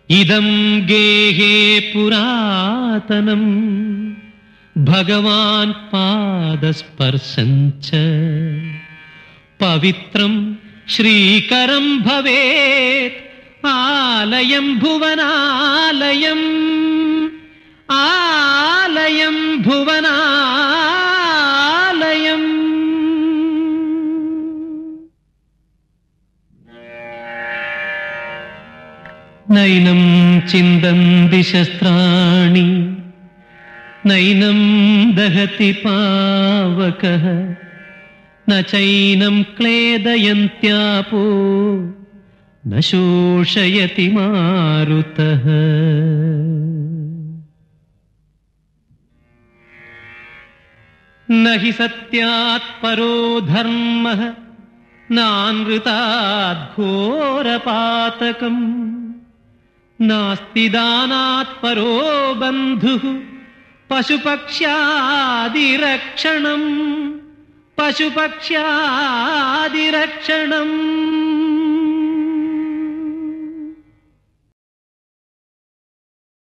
ഇദം ഗേഹേ പുരാതനം ഭഗവാൻ പാദസ്പർശം ച പവിത്രം ശ്രീകരം ഭവേത് ആലയം ഭുവനാലയം ആലയം ഭുവനാലയം. നൈനം ചിന്തന്തി ശസ്ത്രാണി നൈനം ദഹതി പാവകഃ ന ചൈനം ക്ലേദയന്ത്യാപോ ന ശോഷയതി മാരുതഃ. നഹി സത്യാത് പരോ ധർമ്മഃ നാനൃതാത് ഘോരപാതകം നാസ്തി ദാനാത് പരോ ബന്ധുഃ പശുപക്ഷ്യാദിരക്ഷണം പശുപക്ഷ്യാദിരക്ഷണം.